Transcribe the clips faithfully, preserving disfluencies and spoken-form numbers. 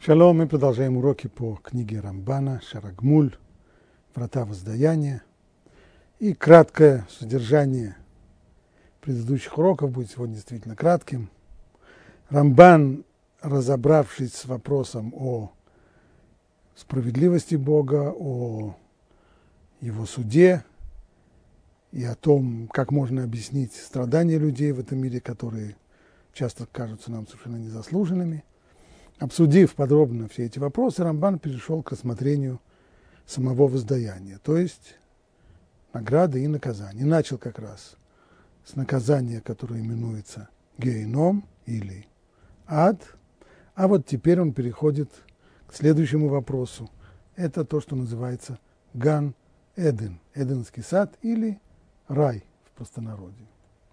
Шалом, мы продолжаем уроки по книге Рамбана «Шарагмуль. Врата воздаяния». И краткое содержание предыдущих уроков будет сегодня действительно кратким. Рамбан, разобравшись с вопросом о справедливости Бога, о его суде и о том, как можно объяснить страдания людей в этом мире, которые часто кажутся нам совершенно незаслуженными, обсудив подробно все эти вопросы, Рамбан перешел к рассмотрению самого воздаяния, то есть награды и наказания. Начал как раз с наказания, которое именуется геном или ад, а вот теперь он переходит к следующему вопросу. Это то, что называется Ган-Эден, Эденский сад или рай в простонародье.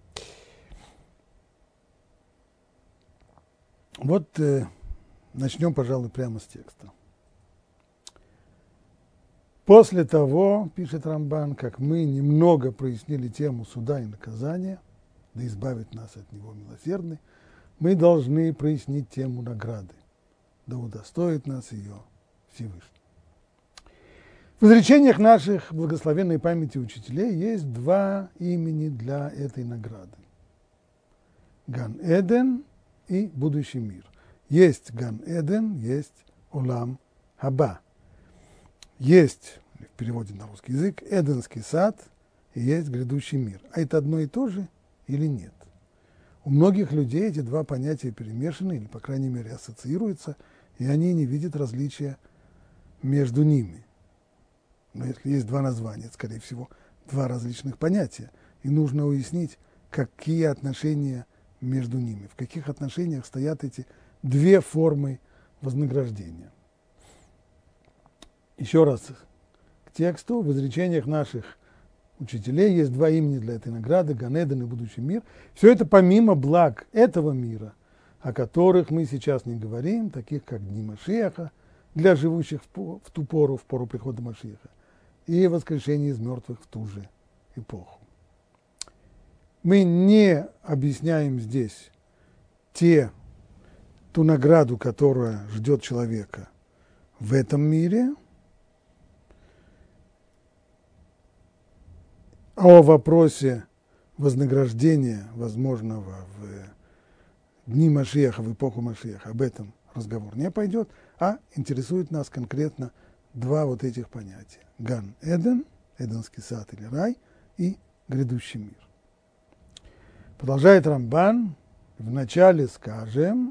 Вот э, начнем, пожалуй, прямо с текста. После того, пишет Рамбан, как мы немного прояснили тему суда и наказания, да избавит нас от него милосердный, мы должны прояснить тему награды, да удостоит нас ее Всевышний. В изречениях наших благословенной памяти учителей есть два имени для этой награды. Ган-Эден и будущий мир. Есть Ган-Эден, есть Олам Хаба. Есть, в переводе на русский язык, Эденский сад и есть грядущий мир. А это одно и то же или нет? У многих людей эти два понятия перемешаны, или, по крайней мере, ассоциируются, и они не видят различия между ними. Но если есть два названия, это, скорее всего, два различных понятия, и нужно уяснить, какие отношения между ними, в каких отношениях стоят эти две формы вознаграждения. Еще раз к тексту. В изречениях наших учителей есть два имени для этой награды, Ган-Эден и будущий мир. Все это помимо благ этого мира, о которых мы сейчас не говорим, таких как дни Машиаха, для живущих в ту пору, в пору прихода Машиаха, и воскрешение из мертвых в ту же эпоху. Мы не объясняем здесь те, ту награду, которая ждет человека в этом мире, о вопросе вознаграждения, возможного в дни Машиаха, в эпоху Машиаха, об этом разговор не пойдет, а интересует нас конкретно два вот этих понятия. Ган-Эден, Эденский сад или рай, и грядущий мир. Продолжает Рамбан, вначале скажем,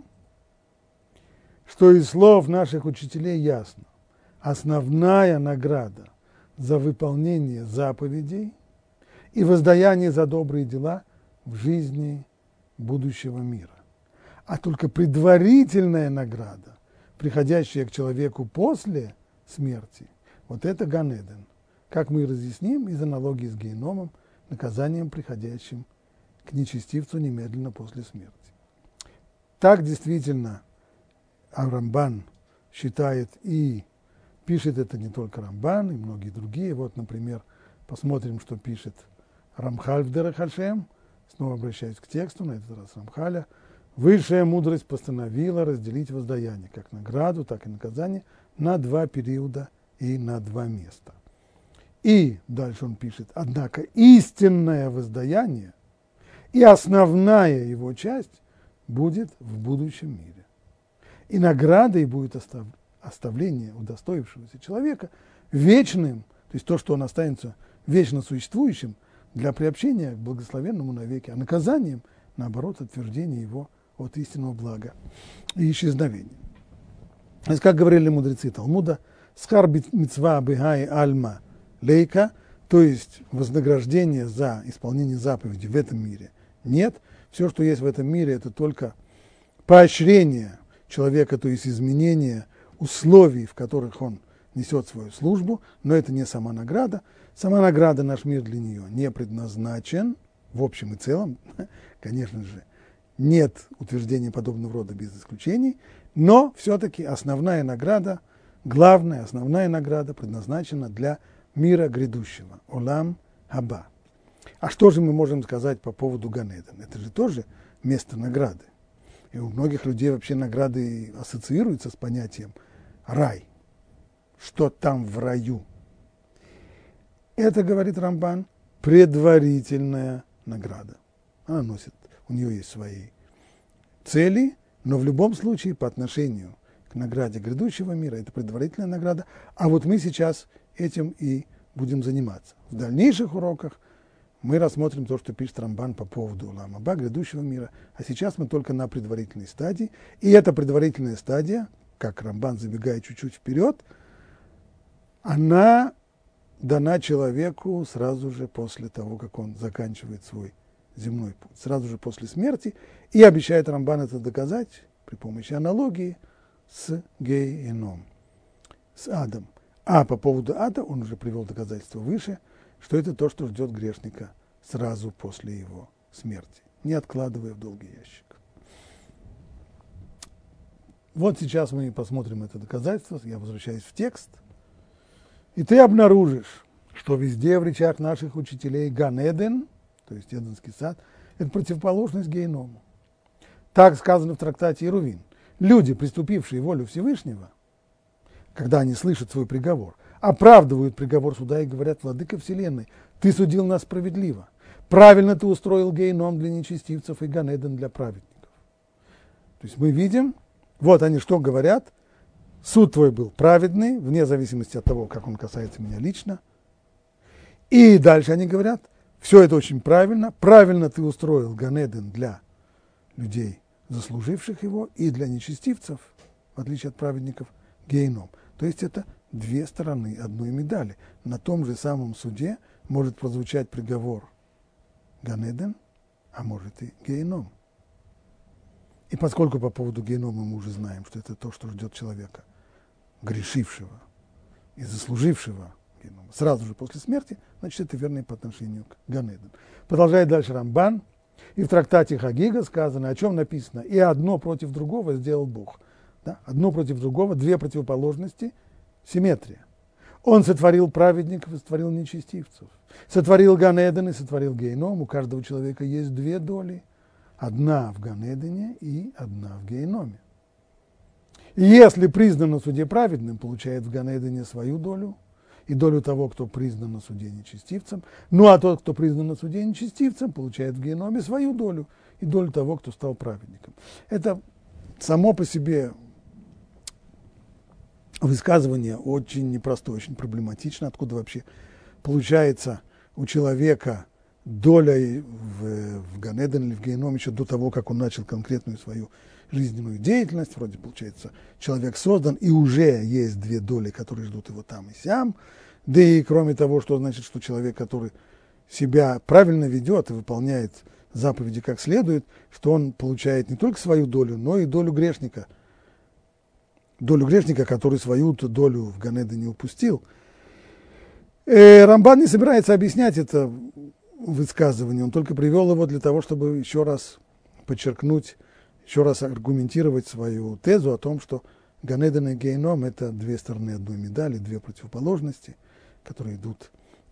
что из слов наших учителей ясно, основная награда за выполнение заповедей и воздаяние за добрые дела в жизни будущего мира. А только предварительная награда, приходящая к человеку после смерти, вот это Ган-Эден, как мы разъясним из аналогии с геном, наказанием, приходящим к нечестивцу немедленно после смерти. Так действительно Рамбан считает, и пишет это не только Рамбан, и многие другие. Вот, например, посмотрим, что пишет Рамхаль в Дерех ха-Шем. Снова обращаюсь к тексту, на этот раз Рамхаля. Высшая мудрость постановила разделить воздаяние, как награду, так и наказание, на два периода и на два места. И, дальше он пишет, однако истинное воздаяние и основная его часть будет в будущем мире. И наградой будет остав, оставление удостоившегося человека вечным, то есть то, что он останется вечно существующим для приобщения к благословенному навеки, а наказанием, наоборот, утверждение его от истинного блага и исчезновения. То есть, как говорили мудрецы Талмуда, схар мицва бегай альма лейка, то есть вознаграждение за исполнение заповеди в этом мире нет. Все, что есть в этом мире, это только поощрение человека, то есть изменение условий, в которых он несет свою службу, но это не сама награда. Сама награда, наш мир для нее не предназначен, в общем и целом, конечно же, нет утверждения подобного рода без исключений, но все-таки основная награда, главная основная награда предназначена для мира грядущего, Олам Хаба. А что же мы можем сказать по поводу Ган-Эден? Это же тоже место награды. И у многих людей вообще награды ассоциируются с понятием рай. Что там в раю? Это, говорит Рамбан, предварительная награда. Она носит, у нее есть свои цели, но в любом случае по отношению к награде грядущего мира это предварительная награда. А вот мы сейчас этим и будем заниматься. В дальнейших уроках мы рассмотрим то, что пишет Рамбан по поводу Олам Аба, грядущего мира. А сейчас мы только на предварительной стадии. И эта предварительная стадия, как Рамбан забегает чуть-чуть вперед, она дана человеку сразу же после того, как он заканчивает свой земной путь, сразу же после смерти, и обещает Рамбан это доказать при помощи аналогии с гейеном, с адом. А по поводу ада он уже привел доказательство выше, что это то, что ждет грешника сразу после его смерти, не откладывая в долгий ящик. Вот сейчас мы посмотрим это доказательство, я возвращаюсь в текст, и ты обнаружишь, что везде в речах наших учителей Ган-Эден, то есть Эденский сад, это противоположность гейному. Так сказано в трактате Ирувин. Люди, приступившие волю Всевышнего, когда они слышат свой приговор, оправдывают приговор суда и говорят: Владыка Вселенной, ты судил нас справедливо. Правильно ты устроил гейном для нечестивцев и Ган-Эден для праведников. То есть мы видим, вот они что говорят: суд твой был праведный, вне зависимости от того, как он касается меня лично. И дальше они говорят: все это очень правильно, правильно ты устроил Ган-Эден для людей, заслуживших его, и для нечестивцев, в отличие от праведников, гейном. То есть это две стороны одной медали. На том же самом суде может прозвучать приговор Ган-Эден, а может и гейном. И поскольку по поводу гейнома мы уже знаем, что это то, что ждет человека, грешившего и заслужившего гейнома, сразу же после смерти, значит, это верно и по отношению к Ган-Эден. Продолжает дальше Рамбан. И в трактате Хагига сказано, о чем написано: и одно против другого сделал Бог. Да? Одно против другого, две противоположности, симметрия. Он сотворил праведников и сотворил нечестивцев. Сотворил Ган-Эден и сотворил гейном. У каждого человека есть две доли. Одна в Ган-Эдене и одна в гейноме. И если признан на суде праведным, получает в Ган-Эдене свою долю и долю того, кто признан на суде нечестивцем. Ну а тот, кто признан на суде нечестивцем, получает в геноме свою долю и долю того, кто стал праведником. Это само по себе высказывание очень непростое, очень проблематично. Откуда вообще получается у человека доля в, в Ган-Эден или в геном еще до того, как он начал конкретную свою жизненную деятельность. Вроде, получается, человек создан, и уже есть две доли, которые ждут его там и сям. Да и кроме того, что значит, что человек, который себя правильно ведет и выполняет заповеди как следует, что он получает не только свою долю, но и долю грешника. Долю грешника, который свою долю в Ган-Эдене упустил. И Рамбан не собирается объяснять это высказывание, он только привел его для того, чтобы еще раз подчеркнуть, еще раз аргументировать свою тезу о том, что Ган-Эден и гейном – это две стороны одной медали, две противоположности, которые идут,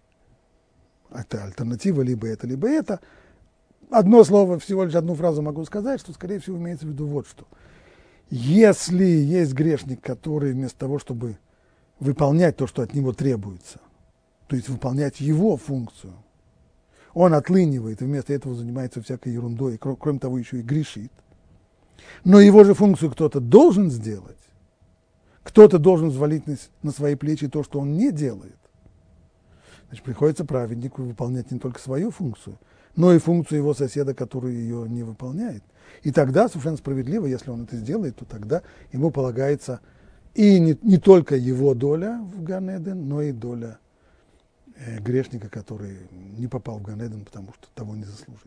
это альтернатива, либо это, либо это. Одно слово, всего лишь одну фразу могу сказать, что, скорее всего, имеется в виду вот что. Если есть грешник, который вместо того, чтобы выполнять то, что от него требуется, то есть выполнять его функцию, он отлынивает и вместо этого занимается всякой ерундой, и, кроме того, еще и грешит, но его же функцию кто-то должен сделать, кто-то должен взвалить на, на свои плечи то, что он не делает, значит, приходится праведнику выполнять не только свою функцию, но и функцию его соседа, который ее не выполняет. И тогда, совершенно справедливо, если он это сделает, то тогда ему полагается и не, не только его доля в Ган-Эден, но и доля э, грешника, который не попал в Ган-Эден, потому что того не заслужил.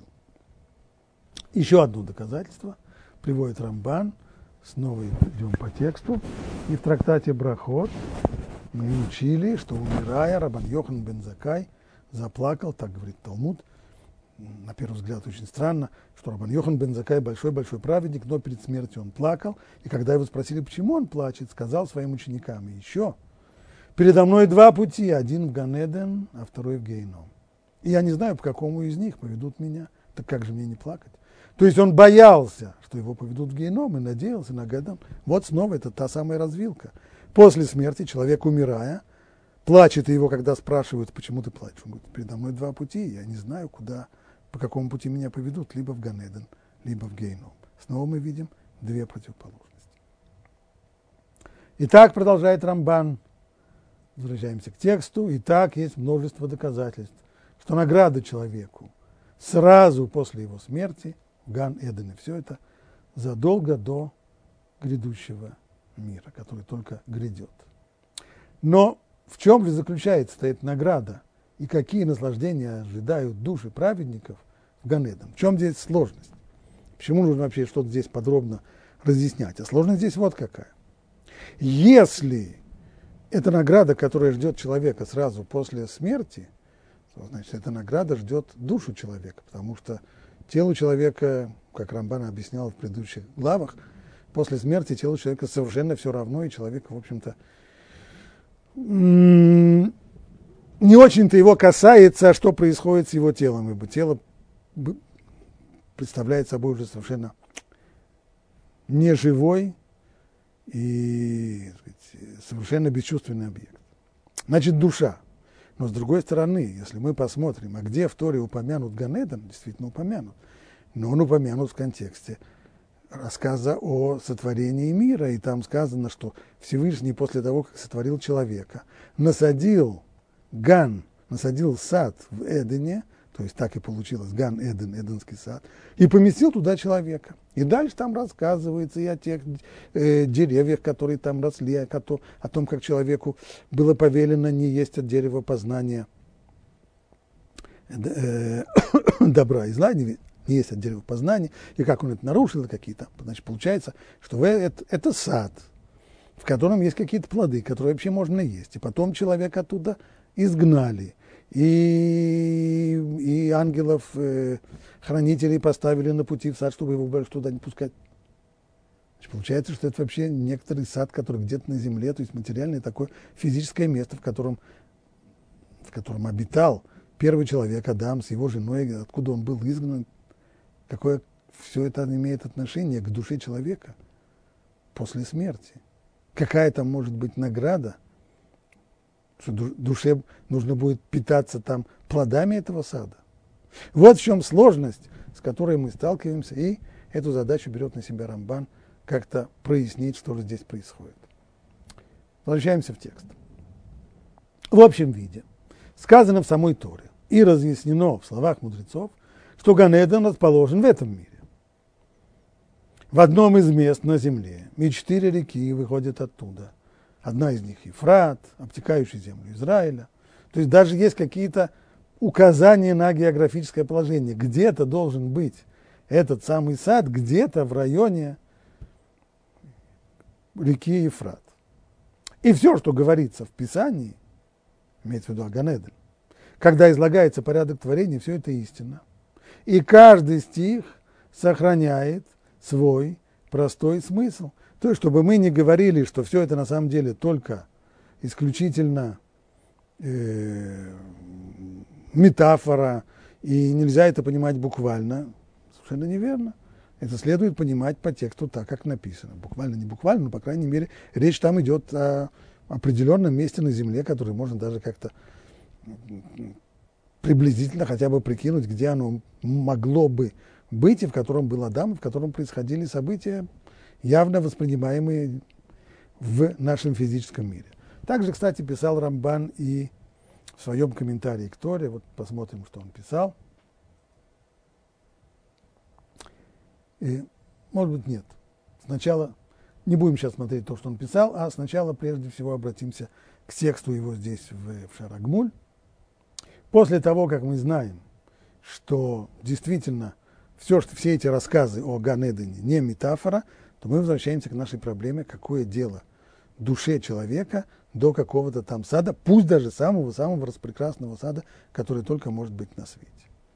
Еще одно доказательство приводит Рамбан. Снова идем по тексту. И в трактате Брахот мы учили, что, умирая, Рабан Йохан бен Заккай заплакал, так говорит Талмуд. На первый взгляд очень странно, что Рабан Йохан бен Заккай большой-большой праведник, но перед смертью он плакал. И когда его спросили, почему он плачет, сказал своим ученикам: и еще, передо мной два пути, один в Ган-Эден, а второй в гейном. И я не знаю, по какому из них поведут меня, так как же мне не плакать? То есть он боялся, что его поведут в геном, и надеялся на Гадон. Вот снова это та самая развилка. После смерти человек, умирая, плачет, и его когда спрашивают, почему ты плачешь, он говорит, передо мной два пути, я не знаю, куда, по какому пути меня поведут, либо в Ганеден, либо в геном. Снова мы видим две противоположности. Итак, продолжает Рамбан, возвращаемся к тексту, итак, есть множество доказательств, что награда человеку сразу после его смерти, Ган-Эден, и все это задолго до грядущего мира, который только грядет. Но в чем же заключается эта награда и какие наслаждения ожидают души праведников в Ган-Эден? В чем здесь сложность? Почему нужно вообще что-то здесь подробно разъяснять? А сложность здесь вот какая. Если это награда, которая ждет человека сразу после смерти, то, значит, эта награда ждет душу человека, потому что телу человека, как Рамбан объяснял в предыдущих главах, после смерти телу человека совершенно все равно, и человек, в общем-то, не очень-то его касается, что происходит с его телом, ибо тело представляет собой уже совершенно неживой и, так сказать, совершенно бесчувственный объект. Значит, душа. Но с другой стороны, если мы посмотрим, а где в Торе упомянут Ганеден, действительно упомянут, но он упомянут в контексте рассказа о сотворении мира, и там сказано, что Всевышний после того, как сотворил человека, насадил Ган, насадил сад в Эдене, то есть так и получилось, Ган-Эден, Эденский сад, и поместил туда человека. И дальше там рассказывается и о тех э, деревьях, которые там росли, о, о том, как человеку было повелено не есть от дерева познания э, добра и зла, не, не есть от дерева познания, и как он это нарушил, и какие-то. Значит, получается, что это, это сад, в котором есть какие-то плоды, которые вообще можно есть. И потом человека оттуда изгнали. И, и ангелов, э, хранителей поставили на пути в сад, чтобы его больше туда не пускать. Значит, получается, что это вообще некоторый сад, который где-то на земле, то есть материальное такое физическое место, в котором, в котором обитал первый человек, Адам, с его женой, откуда он был изгнан. Какое все это имеет отношение к душе человека после смерти. Какая там может быть награда, что душе нужно будет питаться там плодами этого сада. Вот в чем сложность, с которой мы сталкиваемся, и эту задачу берет на себя Рамбан, как-то прояснить, что же здесь происходит. Возвращаемся в текст. В общем виде сказано в самой Торе и разъяснено в словах мудрецов, что Ган-Эден расположен в этом мире. В одном из мест на земле, и четыре реки выходят оттуда. Одна из них Ефрат, обтекающая землю Израиля. То есть даже есть какие-то указания на географическое положение. Где-то должен быть этот самый сад, где-то в районе реки Ефрат. И все, что говорится в Писании, имеется в виду о Ган-Эден, когда излагается порядок творения, все это истина. И каждый стих сохраняет свой простой смысл. То есть, чтобы мы не говорили, что все это на самом деле только исключительно э, метафора, и нельзя это понимать буквально, совершенно неверно. Это следует понимать по тексту так, как написано. Буквально, не буквально, но, по крайней мере, речь там идет о определенном месте на земле, которое можно даже как-то приблизительно хотя бы прикинуть, где оно могло бы быть, и в котором был Адам, и в котором происходили события, явно воспринимаемые в нашем физическом мире. Также, кстати, писал Рамбан и в своем комментарии к Торе. Вот посмотрим, что он писал. И, может быть, нет. Сначала не будем сейчас смотреть то, что он писал, а сначала, прежде всего, обратимся к тексту его здесь, в, в Шар-Агмуль. После того, как мы знаем, что действительно все, что, все эти рассказы о Ган-Эдене не метафора, то мы возвращаемся к нашей проблеме, какое дело душе человека до какого-то там сада, пусть даже самого-самого распрекрасного сада, который только может быть на свете.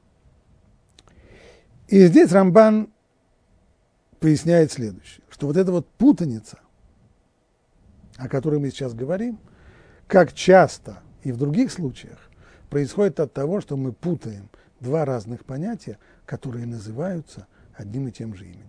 И здесь Рамбан поясняет следующее, что вот эта вот путаница, о которой мы сейчас говорим, как часто и в других случаях, происходит от того, что мы путаем два разных понятия, которые называются одним и тем же именем.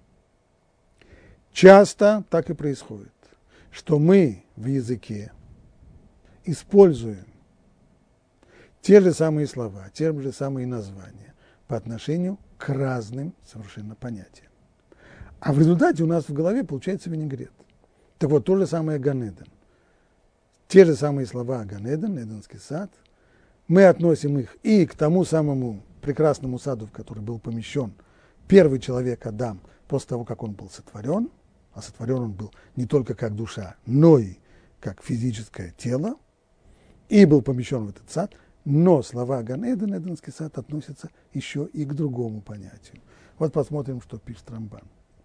Часто так и происходит, что мы в языке используем те же самые слова, те же самые названия по отношению к разным совершенно понятиям. А в результате у нас в голове получается винегрет. Так вот, то же самое Ган-Эден. Те же самые слова Ган-Эден, Эденский сад, мы относим их и к тому самому прекрасному саду, в который был помещен первый человек Адам после того, как он был сотворен, а сотворен он был не только как душа, но и как физическое тело, и был помещен в этот сад, но слова Ган-Эден, Эденский сад, относятся еще и к другому понятию. Вот посмотрим, что пишет Рамбан.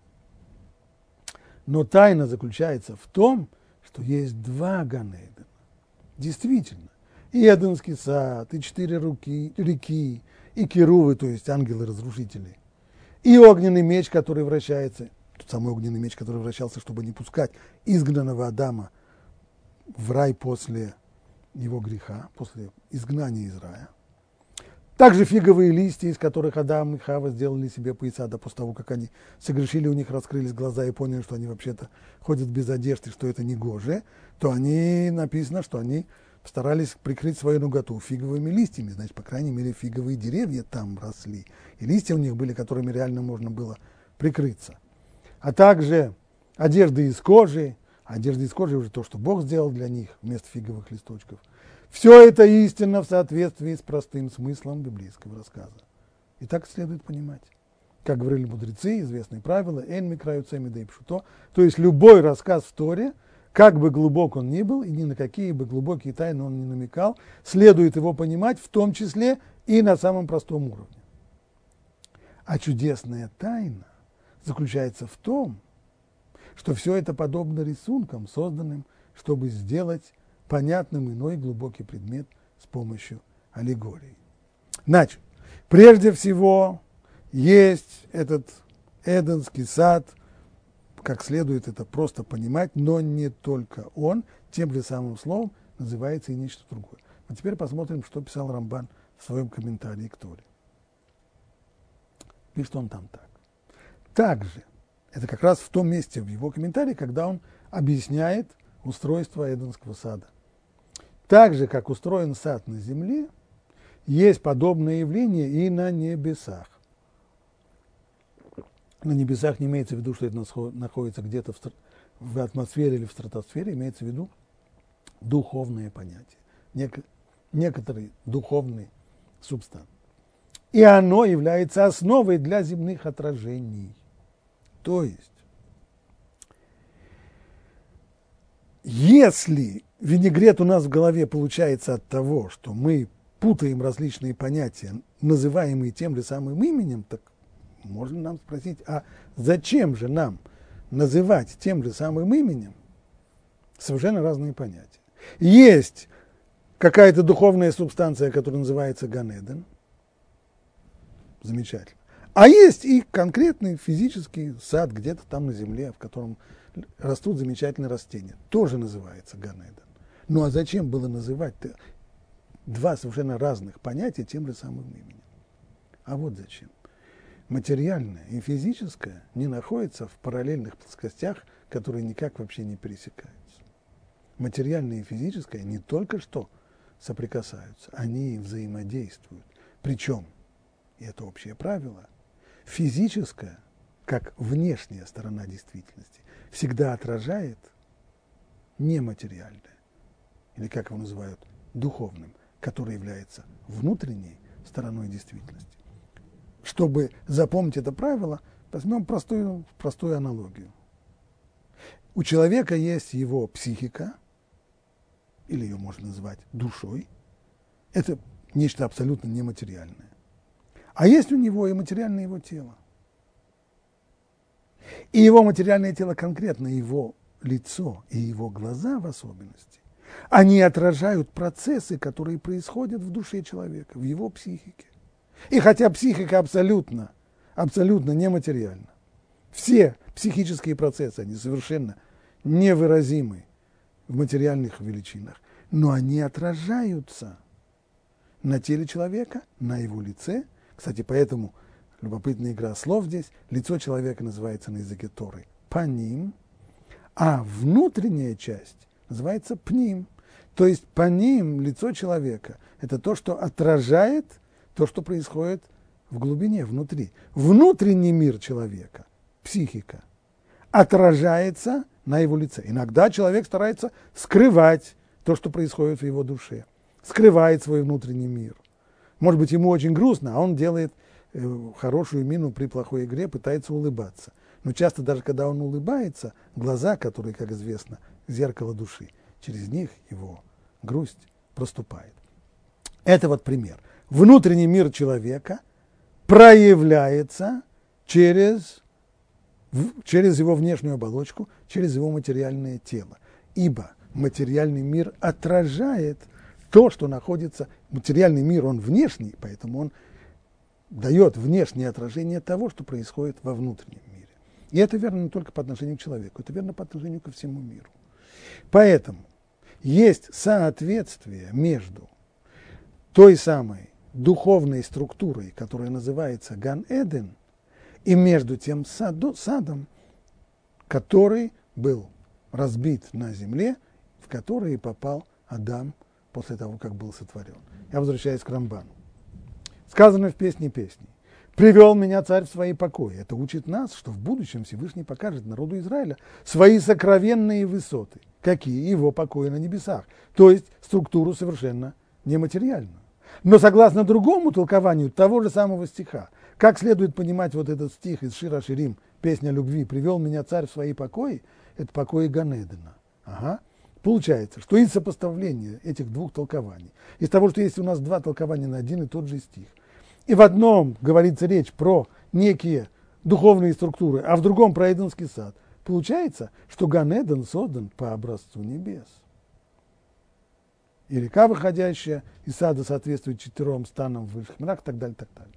Но тайна заключается в том, что есть два Ган-Эдена. Действительно, и Эденский сад, и четыре руки, реки, и керувы, то есть ангелы-разрушители, и огненный меч, который вращается, тот самый огненный меч, который вращался, чтобы не пускать изгнанного Адама в рай после его греха, после изгнания из рая. Также фиговые листья, из которых Адам и Хава сделали себе пояса, да после того, как они согрешили, у них раскрылись глаза и поняли, что они вообще-то ходят без одежды, что это негоже, то они, написано, что они старались прикрыть свою наготу фиговыми листьями, значит, по крайней мере, фиговые деревья там росли, и листья у них были, которыми реально можно было прикрыться. А также одежды из кожи, одежда из кожи уже то, что Бог сделал для них вместо фиговых листочков. Все это истинно в соответствии с простым смыслом библейского рассказа. И так следует понимать. Как говорили мудрецы, известные правила, «эн микраю цеми да и пшуто», то есть любой рассказ в Торе, как бы глубок он ни был, и ни на какие бы глубокие тайны он не намекал, следует его понимать, в том числе и на самом простом уровне. А чудесная тайна заключается в том, что все это подобно рисункам, созданным, чтобы сделать понятным иной глубокий предмет с помощью аллегории. Значит, прежде всего, есть этот Эденский сад, как следует это просто понимать, но не только он, тем же самым словом называется и нечто другое. А теперь посмотрим, что писал Рамбан в своем комментарии к Торе. Пишет он там так. Также, это как раз в том месте в его комментарии, когда он объясняет устройство Эденского сада. Так же, как устроен сад на земле, есть подобное явление и на небесах. На небесах не имеется в виду, что это находится где-то в, в атмосфере или в стратосфере, имеется в виду духовное понятие, нек, некоторый духовный субстанс. И оно является основой для земных отражений. То есть, если винегрет у нас в голове получается от того, что мы путаем различные понятия, называемые тем же самым именем, так можно нам спросить, а зачем же нам называть тем же самым именем совершенно разные понятия? Есть какая-то духовная субстанция, которая называется Ган-Эден, замечательно. А есть и конкретный физический сад где-то там на земле, в котором растут замечательные растения, тоже называется Ган-Эден. Ну а зачем было называть два совершенно разных понятия тем же самым именем? А вот зачем. Материальное и физическое не находятся в параллельных плоскостях, которые никак вообще не пересекаются. Материальное и физическое не только что соприкасаются, они взаимодействуют. Причем, и это общее правило, физическое, как внешняя сторона действительности, всегда отражает нематериальное, или как его называют, духовным, который является внутренней стороной действительности. Чтобы запомнить это правило, возьмем простую, простую аналогию. У человека есть его психика, или ее можно назвать душой, это нечто абсолютно нематериальное. А есть у него и материальное его тело. И его материальное тело, конкретно его лицо и его глаза в особенности, они отражают процессы, которые происходят в душе человека, в его психике. И хотя психика абсолютно, абсолютно нематериальна, все психические процессы, они совершенно невыразимы в материальных величинах, но они отражаются на теле человека, на его лице. Кстати, поэтому любопытная игра слов здесь. Лицо человека называется на языке Торы паним, а внутренняя часть называется пним. То есть паним, лицо человека, это то, что отражает то, что происходит в глубине, внутри. Внутренний мир человека, психика, отражается на его лице. Иногда человек старается скрывать то, что происходит в его душе, скрывает свой внутренний мир. Может быть, ему очень грустно, а он делает э, хорошую мину при плохой игре, пытается улыбаться. Но часто даже когда он улыбается, глаза, которые, как известно, зеркало души, через них его грусть проступает. Это вот пример. Внутренний мир человека проявляется через, через его внешнюю оболочку, через его материальное тело. Ибо материальный мир отражает то, что находится... Материальный мир, он внешний, поэтому он дает внешнее отражение того, что происходит во внутреннем мире. И это верно не только по отношению к человеку, это верно по отношению ко всему миру. Поэтому есть соответствие между той самой духовной структурой, которая называется Ган-Эден, и между тем саду, садом, который был разбит на земле, в который попал Адам после того, как был сотворен. Я возвращаюсь к Рамбану. Сказано в песне песней: «Привел меня царь в свои покои». Это учит нас, что в будущем Всевышний покажет народу Израиля свои сокровенные высоты. Какие? Его покои на небесах. То есть структуру совершенно нематериальную. Но согласно другому толкованию того же самого стиха, как следует понимать вот этот стих из Шира Ширим, песня любви, «Привел меня царь в свои покои», это покои Ган-Эдена. Ага. Получается, что из сопоставления этих двух толкований, из того, что есть у нас два толкования на один и тот же стих, и в одном говорится речь про некие духовные структуры, а в другом про Эденский сад, получается, что Ган-Эден создан по образцу небес. И река, выходящая из сада, соответствует четырем станам в высших мирах, и так далее, так далее.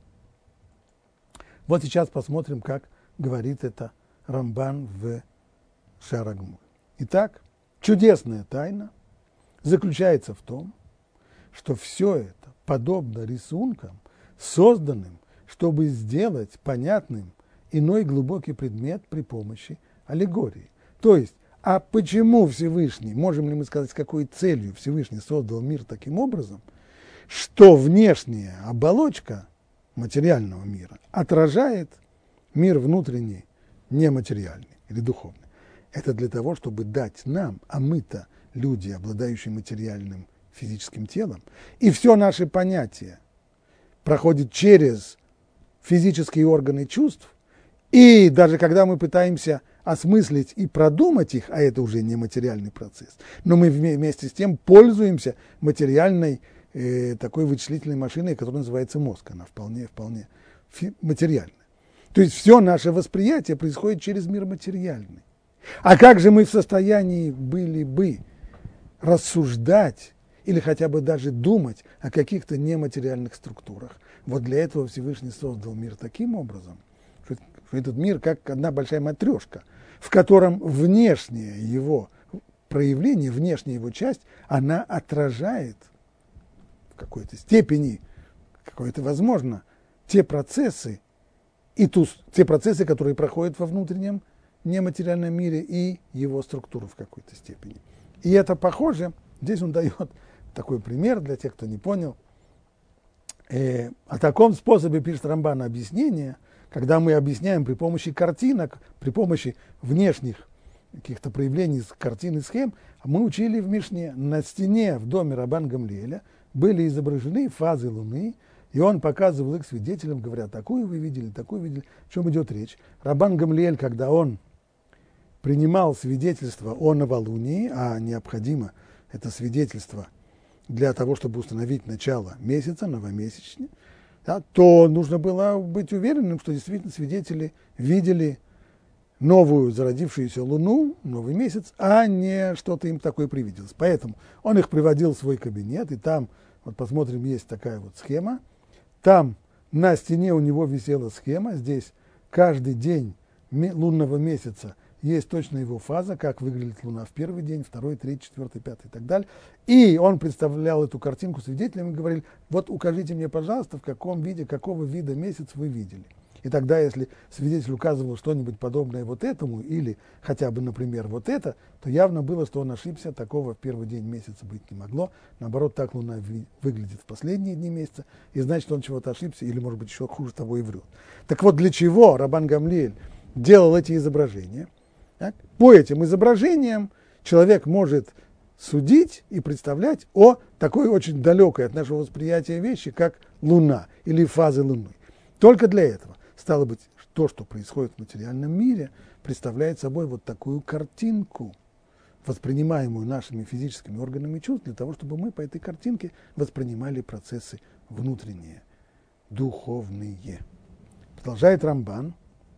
Вот сейчас посмотрим, как говорит это Рамбан в Шаар ха-Гмуль. Итак, чудесная тайна заключается в том, что все это подобно рисункам, созданным, чтобы сделать понятным иной глубокий предмет при помощи аллегории. То есть, а почему Всевышний, можем ли мы сказать, с какой целью Всевышний создал мир таким образом, что внешняя оболочка материального мира отражает мир внутренний, нематериальный или духовный. Это для того, чтобы дать нам, а мы-то люди, обладающие материальным физическим телом, и все наши понятия проходят через физические органы чувств, и даже когда мы пытаемся осмыслить и продумать их, а это уже не материальный процесс, но мы вместе с тем пользуемся материальной э, такой вычислительной машиной, которая называется мозг. Она вполне, вполне материальная. То есть все наше восприятие происходит через мир материальный. А как же мы в состоянии были бы рассуждать или хотя бы даже думать о каких-то нематериальных структурах? Вот для этого Всевышний создал мир таким образом, что этот мир как одна большая матрешка, в котором внешнее его проявление, внешняя его часть, она отражает в какой-то степени, какой-то, возможно, те процессы, и ту, те процессы, которые проходят во внутреннем нематериальном мире, и его структуру в какой-то степени. И это похоже, здесь он дает такой пример для тех, кто не понял. Э, о таком способе пишет Рамбан объяснение, когда мы объясняем при помощи картинок, при помощи внешних каких-то проявлений картин и схем, мы учили в Мишне. На стене в доме Рабан Гамлиэля были изображены фазы Луны, и он показывал их свидетелям, говоря: такую вы видели, такую видели. О чем идет речь? Рабан Гамлиэль, когда он принимал свидетельство о новолунии, а необходимо это свидетельство для того, чтобы установить начало месяца, новомесячня, да, то нужно было быть уверенным, что действительно свидетели видели новую зародившуюся луну, новый месяц, а не что-то им такое привиделось. Поэтому он их приводил в свой кабинет, и там, вот посмотрим, есть такая вот схема. Там на стене у него висела схема, здесь каждый день лунного месяца есть точно его фаза, как выглядит Луна в первый день, второй, третий, четвертый, пятый и так далее. И он представлял эту картинку свидетелям и говорил: вот укажите мне, пожалуйста, в каком виде, какого вида месяц вы видели. И тогда, если свидетель указывал что-нибудь подобное вот этому, или хотя бы, например, вот это, то явно было, что он ошибся, такого в первый день месяца быть не могло. Наоборот, так Луна ви- выглядит в последние дни месяца, и значит, он чего-то ошибся, или, может быть, еще хуже того и врет. Так вот, для чего Рабан Гамлиэль делал эти изображения? Так? По этим изображениям человек может судить и представлять о такой очень далекой от нашего восприятия вещи, как Луна или фазы Луны. Только для этого. Стало быть, то, что происходит в материальном мире, представляет собой вот такую картинку, воспринимаемую нашими физическими органами чувств, для того, чтобы мы по этой картинке воспринимали процессы внутренние, духовные. Продолжает Рамбан.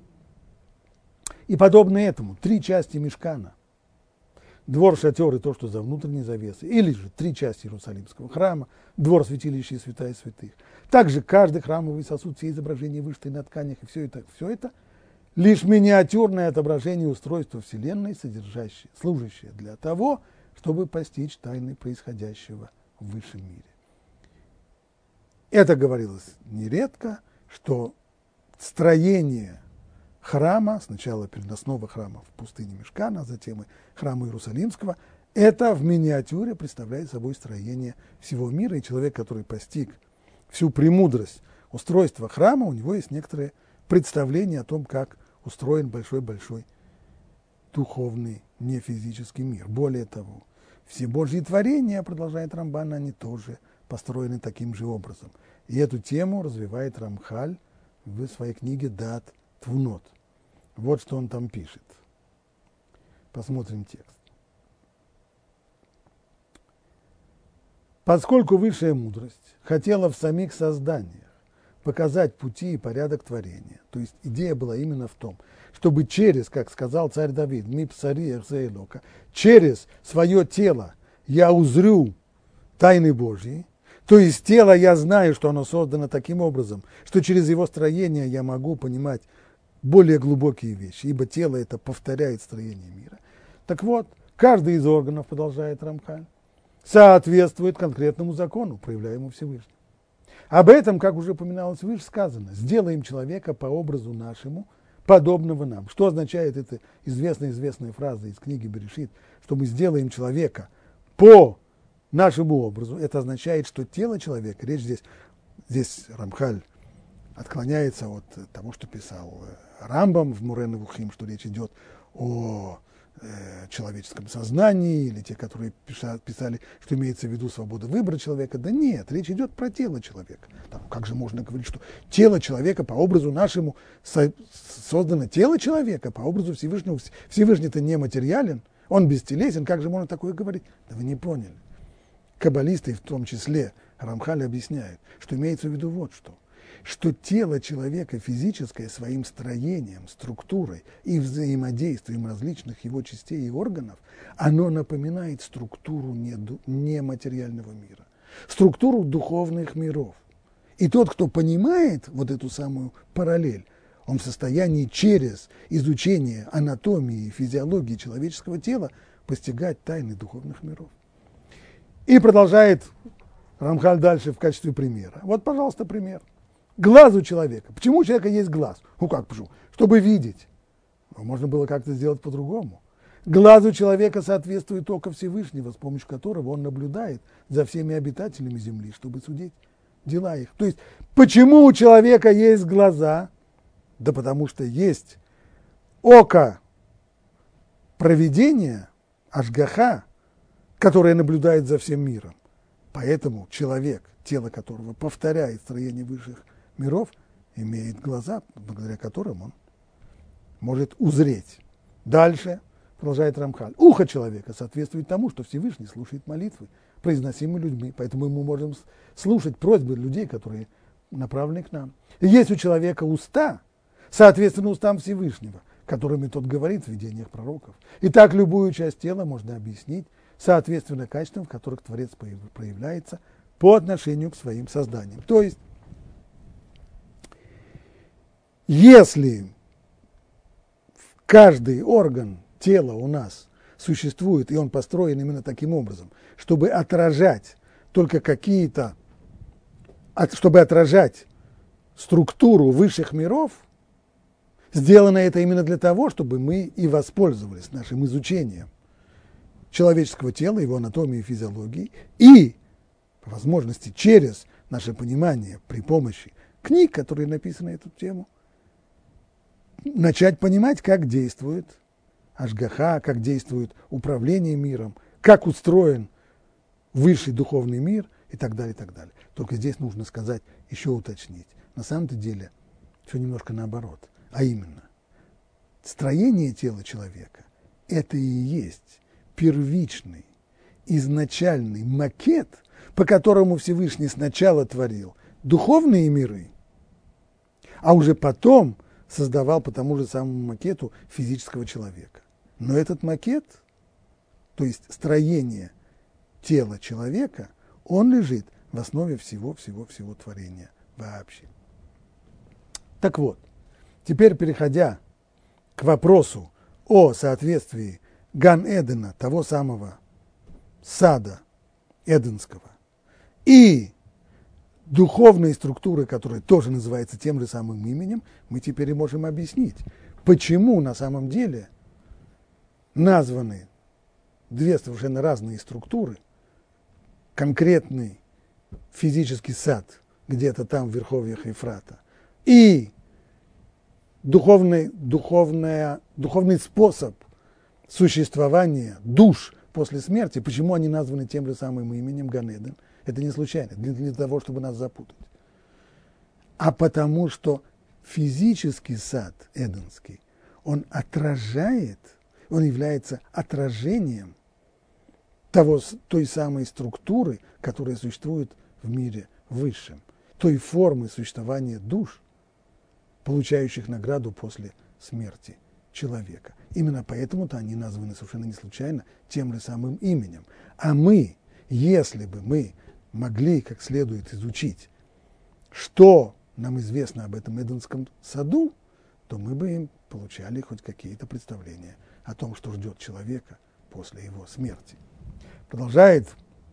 И подобно этому три части Мишкана, двор, шатер и то, что за внутренней завесой, или же три части Иерусалимского храма, двор, святилище и святая святых. Также каждый храмовый сосуд, все изображения, вышитые на тканях, и все это, все это лишь миниатюрное отображение устройства Вселенной, содержащее, служащее для того, чтобы постичь тайны происходящего в высшем мире. Это говорилось нередко, что строение храма, сначала переносного храма в пустыне Мишкана, а затем и храма Иерусалимского, это в миниатюре представляет собой строение всего мира, и человек, который постиг всю премудрость устройства храма, у него есть некоторые представления о том, как устроен большой-большой духовный, не физический мир. Более того, все Божьи творения, продолжает Рамбан, они тоже построены таким же образом. И эту тему развивает Рамхаль в своей книге «Дат Твунот». Вот что он там пишет. Посмотрим текст. Поскольку высшая мудрость хотела в самих созданиях показать пути и порядок творения, то есть идея была именно в том, чтобы через, как сказал царь Давид, «Ми псари эрзе элока», через свое тело я узрю тайны Божьи, то есть тело я знаю, что оно создано таким образом, что через его строение я могу понимать более глубокие вещи, ибо тело это повторяет строение мира. Так вот, каждый из органов, продолжает Рамхаль, соответствует конкретному закону, проявляемому Всевышним. Об этом, как уже упоминалось выше, сказано: «Сделаем человека по образу нашему, подобного нам». Что означает эта известная-известная фраза из книги Берешит, что мы сделаем человека по нашему образу? Это означает, что тело человека, речь здесь, здесь Рамхаль отклоняется от того, что писал Рамбам в Муре Невухим, что речь идет о э, человеческом сознании, или те, которые пиша, писали, что имеется в виду свобода выбора человека. Да нет, речь идет про тело человека. Там, как же можно говорить, что тело человека по образу нашему, со, создано тело человека по образу Всевышнего. Всевышний-то нематериален, он бестелесен, как же можно такое говорить? Да вы не поняли. Каббалисты, в том числе Рамхаль, объясняют, что имеется в виду вот что. Что тело человека физическое своим строением, структурой и взаимодействием различных его частей и органов, оно напоминает структуру нематериального мира, структуру духовных миров. И тот, кто понимает вот эту самую параллель, он в состоянии через изучение анатомии и физиологии человеческого тела постигать тайны духовных миров. И продолжает Рамхаль дальше в качестве примера. Вот, пожалуйста, пример. Глаз у человека. Почему у человека есть глаз? Ну как почему? Чтобы видеть. Но можно было как-то сделать по-другому. Глазу человека соответствует око Всевышнего, с помощью которого он наблюдает за всеми обитателями земли, чтобы судить дела их. То есть, почему у человека есть глаза? Да потому что есть око провидения, ашгаха, которое наблюдает за всем миром. Поэтому человек, тело которого повторяет строение высших миров, имеет глаза, благодаря которым он может узреть. Дальше, продолжает Рамхаль, ухо человека соответствует тому, что Всевышний слушает молитвы, произносимые людьми, поэтому мы можем слушать просьбы людей, которые направлены к нам. И есть у человека уста, соответственно устам Всевышнего, которыми тот говорит в видениях пророков. И так любую часть тела можно объяснить соответственно качествам, в которых Творец проявляется по отношению к своим созданиям. То есть, если каждый орган тела у нас существует, и он построен именно таким образом, чтобы отражать только какие-то, чтобы отражать структуру высших миров, Сделано это именно для того, чтобы мы и воспользовались нашим изучением человеческого тела, его анатомии и физиологии, и, по возможности, через наше понимание при помощи книг, которые написаны на эту тему, начать понимать, как действует ашгаха, как действует управление миром, как устроен высший духовный мир и так далее, и так далее. Только здесь нужно сказать, еще уточнить. На самом-то деле все немножко наоборот. А именно, строение тела человека – это и есть первичный, изначальный макет, по которому Всевышний сначала творил духовные миры, а уже потом создавал по тому же самому макету физического человека. Но этот макет, то есть строение тела человека, он лежит в основе всего-всего-всего творения вообще. Так вот, теперь переходя к вопросу о соответствии Ган-Эдена, того самого сада эденского, и духовной структуры, которая тоже называется тем же самым именем, мы теперь и можем объяснить, почему на самом деле названы две совершенно разные структуры, конкретный физический сад где-то там в верховьях Ефрата и духовный, духовная, духовный способ существования душ после смерти, почему они названы тем же самым именем Ган-Эден, это не случайно, для, для того, чтобы нас запутать. А потому что физический сад эденский, он отражает, он является отражением того, той самой структуры, которая существует в мире высшем, той формы существования душ, получающих награду после смерти человека. Именно поэтому-то они названы совершенно не случайно тем же самым именем. А мы, если бы мы могли как следует изучить, что нам известно об этом Эденском саду, то мы бы им получали хоть какие-то представления о том, что ждет человека после его смерти. Продолжает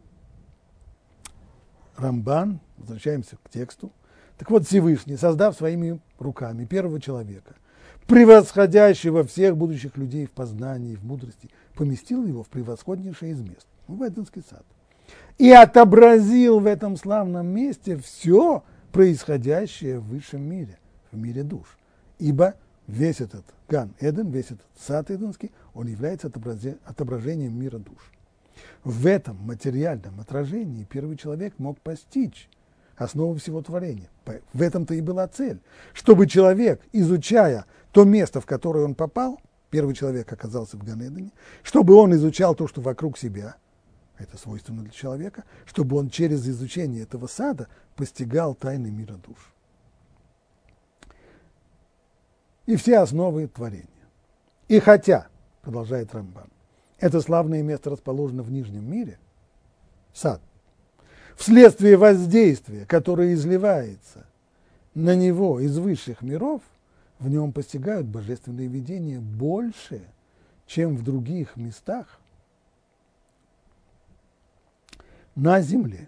Рамбан, возвращаемся к тексту. Так вот, Всевышний, создав своими руками первого человека, превосходящего всех будущих людей в познании, в мудрости, поместил его в превосходнейшее из мест, в Эденский сад, и отобразил в этом славном месте все происходящее в высшем мире, в мире душ. Ибо весь этот Ган-Эден, весь этот сад Эденский, он является отображением мира душ. В этом материальном отражении первый человек мог постичь основу всего творения. В этом-то и была цель, чтобы человек, изучая то место, в которое он попал, первый человек оказался в Ган-Эдене, чтобы он изучал то, что вокруг себя, это свойственно для человека, чтобы он через изучение этого сада постигал тайны мира душ. И все основы творения. И хотя, продолжает Рамбан, это славное место расположено в нижнем мире, сад, вследствие воздействия, которое изливается на него из высших миров, в нем постигают божественные видения больше, чем в других местах на земле.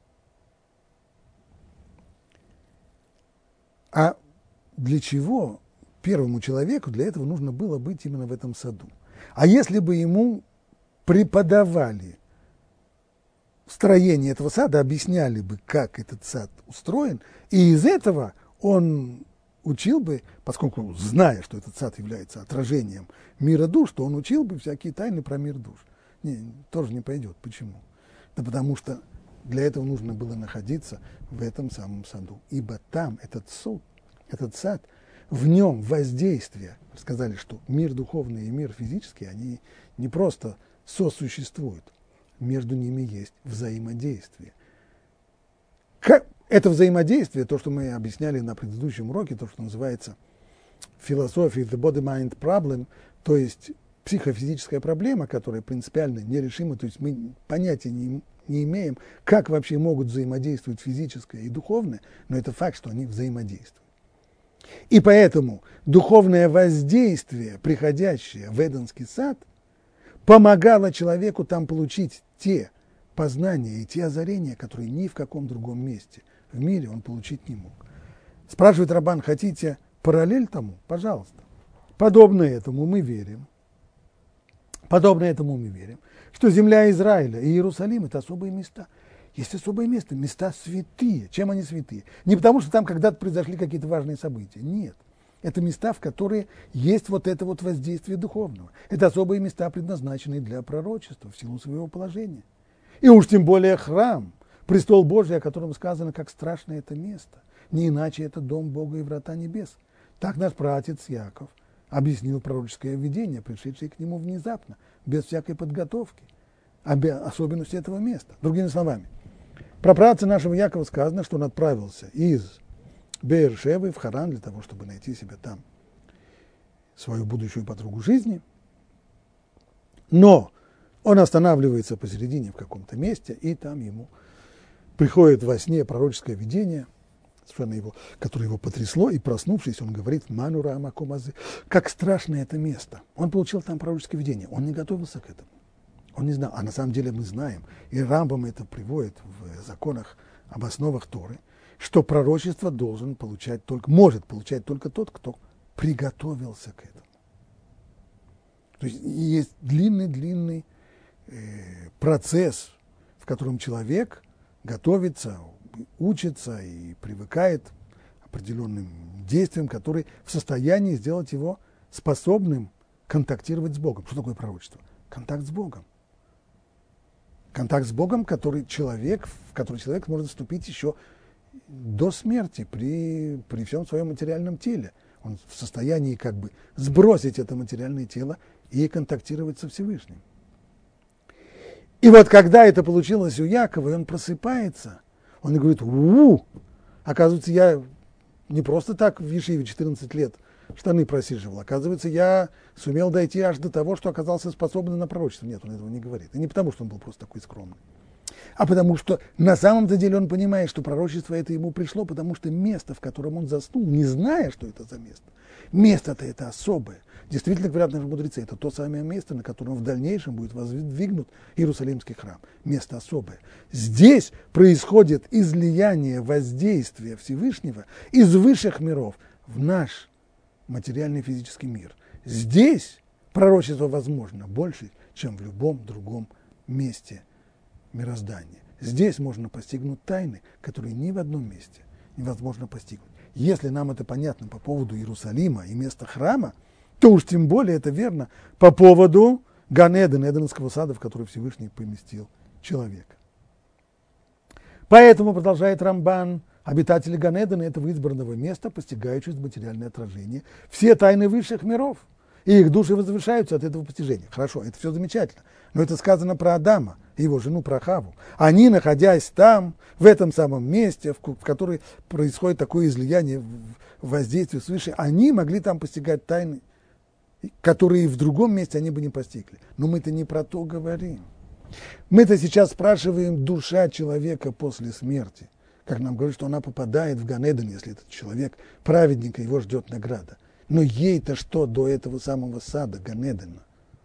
А для чего первому человеку для этого нужно было быть именно в этом саду? А если бы ему преподавали строение этого сада, объясняли бы, как этот сад устроен, и из этого он учил бы, поскольку зная, что этот сад является отражением мира душ, то он учил бы всякие тайны про мир душ. Не, тоже не пойдет. Почему? Да потому что для этого нужно было находиться в этом самом саду. Ибо там этот суд, этот сад, в нем воздействие, сказали, что мир духовный и мир физический, они не просто сосуществуют, между ними есть взаимодействие. Как это взаимодействие, то, что мы объясняли на предыдущем уроке, то, что называется философией the body-mind problem, то есть психофизическая проблема, которая принципиально нерешима, то есть мы понятия не, не имеем, как вообще могут взаимодействовать физическое и духовное, но это факт, что они взаимодействуют. И поэтому духовное воздействие, приходящее в Эденский сад, помогало человеку там получить те познания и те озарения, которые ни в каком другом месте в мире он получить не мог. Спрашивает Раббан, хотите параллель тому? Пожалуйста. подобно этому мы верим, подобно этому мы верим, что земля Израиля и Иерусалим – это особые места. Есть особое место, места святые. Чем они святые? Не потому, что там когда-то произошли какие-то важные события. Нет. Это места, в которые есть вот это вот воздействие духовного. Это особые места, предназначенные для пророчества в силу своего положения. И уж тем более храм, престол Божий, о котором сказано, как страшное это место. Не иначе это дом Бога и врата небес. Так наш праотец Яков объяснил пророческое видение, пришедшее к нему внезапно, без всякой подготовки, особенности этого места. Другими словами, про праотца нашего Якова сказано, что он отправился из Беэр-Шевы в Харан для того, чтобы найти себе там свою будущую подругу жизни. Но он останавливается посередине в каком-то месте, и там ему приходит во сне пророческое видение, совершенно его, которое его потрясло, и проснувшись, он говорит: «Манура амакомазы», как страшно это место. Он получил там пророческое видение, он не готовился к этому. Он не знал, а на самом деле мы знаем, и Рамбам это приводит в законах об основах Торы, что пророчество должен получать только, может получать только тот, кто приготовился к этому. То есть есть длинный-длинный э, процесс, в котором человек готовится, учится и привыкает к определенным действиям, которые в состоянии сделать его способным контактировать с Богом. Что такое пророчество? Контакт с Богом. Контакт с Богом, который человек, в который человек может вступить еще до смерти при, при всем своем материальном теле. Он в состоянии как бы сбросить это материальное тело и контактировать со Всевышним. И вот когда это получилось у Якова, и он просыпается, он и говорит: у-у-у, оказывается, я не просто так в Ешиве четырнадцать лет штаны просиживал, оказывается, я сумел дойти аж до того, что оказался способен на пророчество. Нет, он этого не говорит. И не потому, что он был просто такой скромный, а потому что на самом-то деле он понимает, что пророчество это ему пришло, потому что место, в котором он заснул, не зная, что это за место, место-то это особое. Действительно, говорят наши мудрецы, это то самое место, на котором в дальнейшем будет воздвигнут Иерусалимский храм. Место особое. Здесь происходит излияние воздействия Всевышнего из высших миров в наш материальный физический мир. Здесь пророчество возможно больше, чем в любом другом месте мироздания. Здесь можно постигнуть тайны, которые ни в одном месте невозможно постигнуть. Если нам это понятно по поводу Иерусалима и места храма, то уж тем более это верно по поводу Ган-Эден, Эденского сада, в который Всевышний поместил человека. Поэтому, продолжает Рамбан, обитатели Ган-Эдена – этого избранного места, постигают через материальное отражение все тайны высших миров, и их души возвышаются от этого постижения. Хорошо, это все замечательно, но это сказано про Адама и его жену, про Хаву. Они, находясь там, в этом самом месте, в котором происходит такое излияние воздействия свыше, они могли там постигать тайны, которые в другом месте они бы не постигли. Но мы-то не про то говорим. Мы-то сейчас спрашиваем душа человека после смерти. Как нам говорят, что она попадает в Ган-Эден, если этот человек праведник, и его ждет награда. Но ей-то что до этого самого сада Ган-Эдена?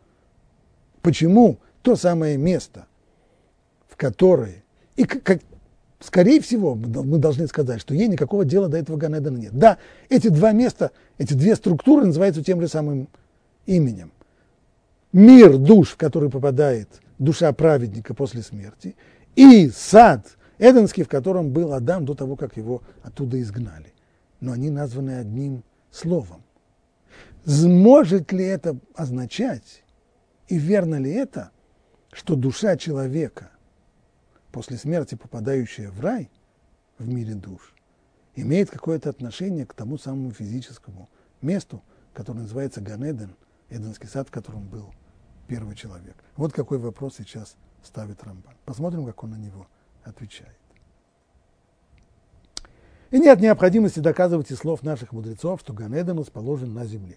Почему то самое место, в которое... И как, скорее всего, мы должны сказать, что ей никакого дела до этого Ган-Эдена нет. Да, эти два места, эти две структуры называются тем же самым именем. Мир душ, в который попадает душа праведника после смерти, и сад Эденский, в котором был Адам до того, как его оттуда изгнали. Но они названы одним словом. Может ли это означать, и верно ли это, что душа человека, после смерти попадающая в рай, в мире душ, имеет какое-то отношение к тому самому физическому месту, которое называется Ган-Эден, Эденский сад, в котором был первый человек? Вот какой вопрос сейчас ставит Рамбан. Посмотрим, как он на него отвечает. И нет необходимости доказывать из слов наших мудрецов, что Ган-Эден расположен на земле.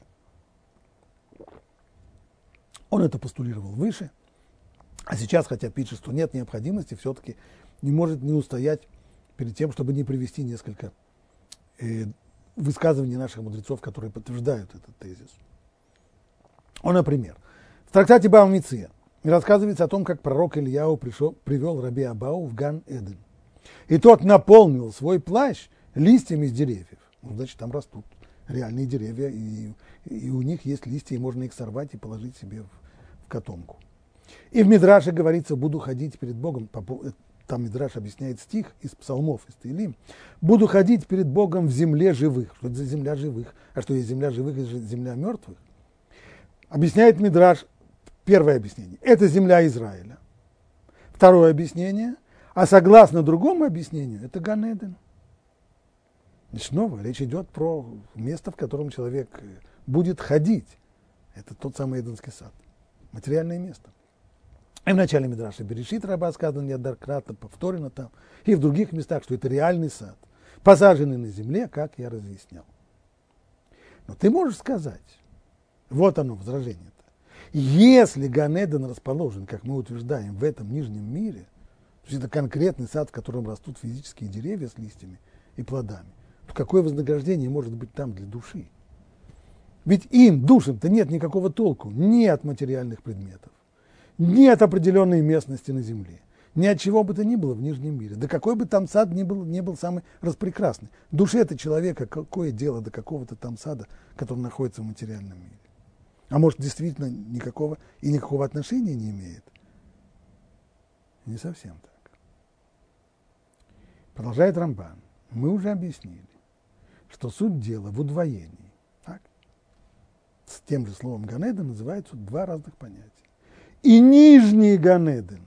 Он это постулировал выше, а сейчас, хотя пишет, что нет необходимости, все-таки не может не устоять перед тем, чтобы не привести несколько э, высказываний наших мудрецов, которые подтверждают этот тезис. Он, например, в трактате Бава Меция рассказывается о том, как пророк Ильяу пришел, привел раби Абау в Ган-Эден. И тот наполнил свой плащ листьями из деревьев. Ну, значит, там растут реальные деревья, и, и у них есть листья, и можно их сорвать и положить себе в, в котомку. И в Мидраше говорится, буду ходить перед Богом, там Мидраш объясняет стих из псалмов, из Теилим, буду ходить перед Богом в земле живых. Что это за земля живых? А что есть земля живых и земля мертвых? Объясняет Мидраш, первое объяснение, это земля Израиля. Второе объяснение, а согласно другому объяснению, это Ган-Эден. Значит, снова речь идет про место, в котором человек будет ходить. Это тот самый Эденский сад, материальное место. И в начале Мидраша Берешит раба сказано неоднократно, повторено там, и в других местах, что это реальный сад, посаженный на земле, как я разъяснял. Но ты можешь сказать, вот оно, возражение-то, если Ган-Эден расположен, как мы утверждаем, в этом нижнем мире, то есть это конкретный сад, в котором растут физические деревья с листьями и плодами, то какое вознаграждение может быть там для души? Ведь им, душам-то, нет никакого толку ни от материальных предметов, ни от определенной местности на земле, ни от чего бы то ни было в нижнем мире. Да какой бы там сад ни был, не был самый распрекрасный. Душе-то человека какое дело до какого-то там сада, который находится в материальном мире? А может, действительно никакого и никакого отношения не имеет? Не совсем так. Продолжает Рамбан. Мы уже объяснили, что суть дела в удвоении. Так? С тем же словом Ган-Эден называются два разных понятия. И нижний Ган-Эден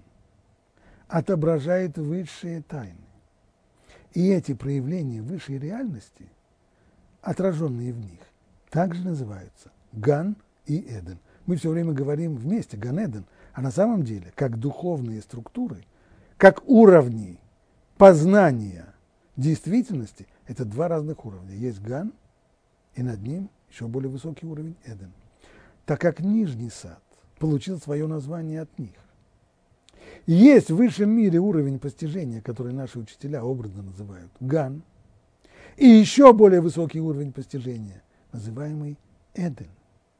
отображает высшие тайны. И эти проявления высшей реальности, отраженные в них, также называются Ган и Эден. Мы все время говорим вместе Ган-Эден, а на самом деле, как духовные структуры, как уровни познания действительности, это два разных уровня. Есть Ган, и над ним еще более высокий уровень Эден. Так как нижний сад получил свое название от них. Есть в высшем мире уровень постижения, который наши учителя образно называют Ган, и еще более высокий уровень постижения, называемый Эден.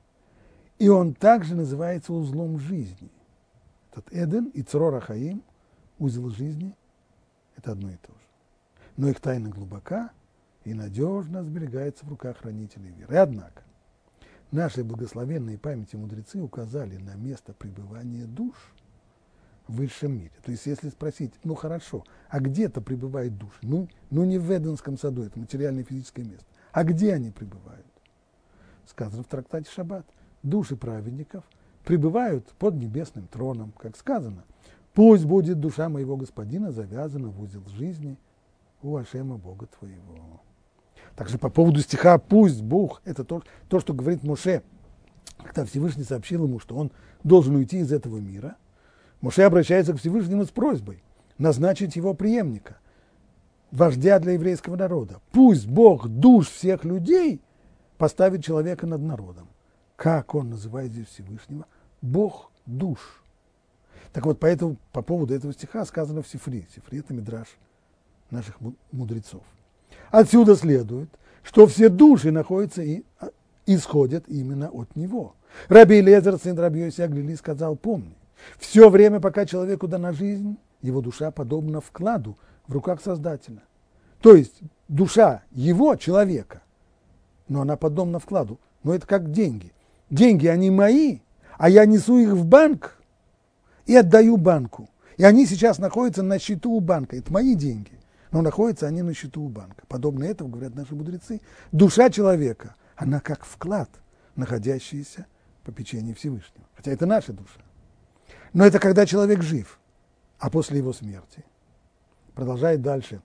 И он также называется узлом жизни. Этот Эден и Црор ха-Хаим, узел жизни, это одно и то же. Но их тайна глубока и надежно сберегается в руках хранителей веры. И однако, наши благословенные памяти мудрецы указали на место пребывания душ в высшем мире. То есть, если спросить, ну хорошо, а где-то пребывают души? Ну, ну не в Эденском саду, это материальное физическое место. А где они пребывают? Сказано в трактате Шаббат. Души праведников пребывают под небесным троном, как сказано. Пусть будет душа моего господина завязана в узел жизни у Ашема Бога твоего. Также по поводу стиха «пусть Бог» – это то, то, что говорит Моше, когда Всевышний сообщил ему, что он должен уйти из этого мира. Моше обращается к Всевышнему с просьбой назначить его преемника, вождя для еврейского народа. Пусть Бог душ всех людей поставит человека над народом. Как он называет здесь Всевышнего? Бог душ. Так вот, поэтому, по поводу этого стиха сказано в Сифри. Сифри – это мидраш наших мудрецов. Отсюда следует, что все души находятся и исходят именно от него. Раби Элиэзер, сын Раби Йоси Аглили, сказал, помни, все время, пока человеку дана жизнь, его душа подобна вкладу в руках Создателя. То есть душа его, человека, но она подобна вкладу. Но это как деньги. Деньги, они мои, а я несу их в банк и отдаю банку. И они сейчас находятся на счету у банка. Это мои деньги, но находятся они на счету у банка. Подобно этому, говорят наши мудрецы, душа человека, она как вклад, находящийся в попечении Всевышнего. Хотя это наша душа. Но это когда человек жив, а после его смерти. Продолжает дальше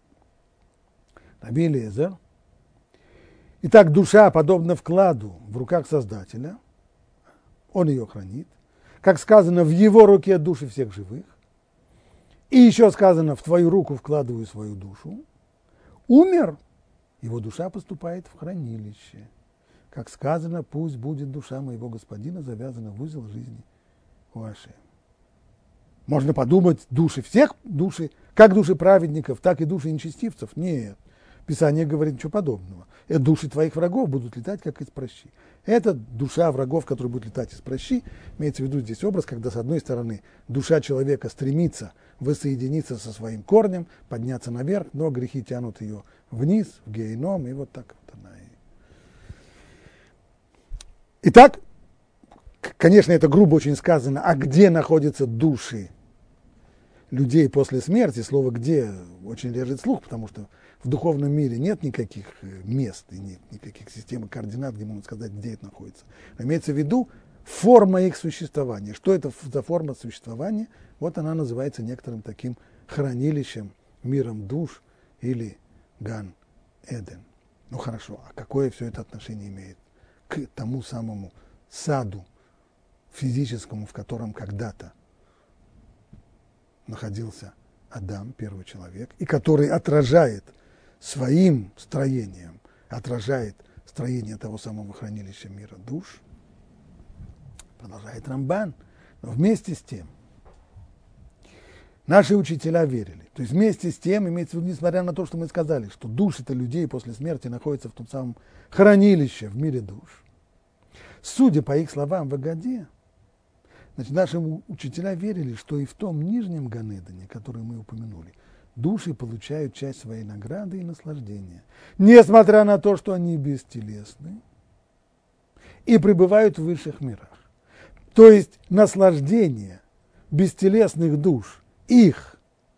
Раби Элиэзер. Итак, душа подобна вкладу в руках Создателя, он ее хранит. Как сказано, в его руке души всех живых. И еще сказано, в твою руку вкладываю свою душу. Умер, его душа поступает в хранилище. Как сказано, пусть будет душа моего господина завязана в узел жизни у Ашема. Можно подумать, души всех, души, как души праведников, так и души нечестивцев. Нет. Писание говорит ничего подобного. Это души твоих врагов будут летать, как из пращи. Это душа врагов, которые будут летать из пращи. Имеется в виду здесь образ, когда с одной стороны душа человека стремится воссоединиться со своим корнем, подняться наверх, но грехи тянут ее вниз, в гееном, и вот так вот она и Итак, конечно, это грубо очень сказано, а где находятся души людей после смерти? Слово «где» очень режет слух, потому что в духовном мире нет никаких мест и нет никаких систем координат, где можно сказать, где это находится. Но имеется в виду форма их существования. Что это за форма существования? Вот она называется некоторым таким хранилищем, миром душ или Ган-Эден. Ну хорошо, а какое все это отношение имеет к тому самому саду физическому, в котором когда-то находился Адам, первый человек, и который отражает своим строением, отражает строение того самого хранилища мира душ, продолжает Рамбан. Но вместе с тем, наши учителя верили. То есть вместе с тем, имеется в виду, несмотря на то, что мы сказали, что души-то людей после смерти находятся в том самом хранилище в мире душ, судя по их словам в Агаде, значит, наши учителя верили, что и в том нижнем Ганедане, который мы упомянули, души получают часть своей награды и наслаждения, несмотря на то, что они бестелесны и пребывают в высших мирах. То есть наслаждение бестелесных душ, их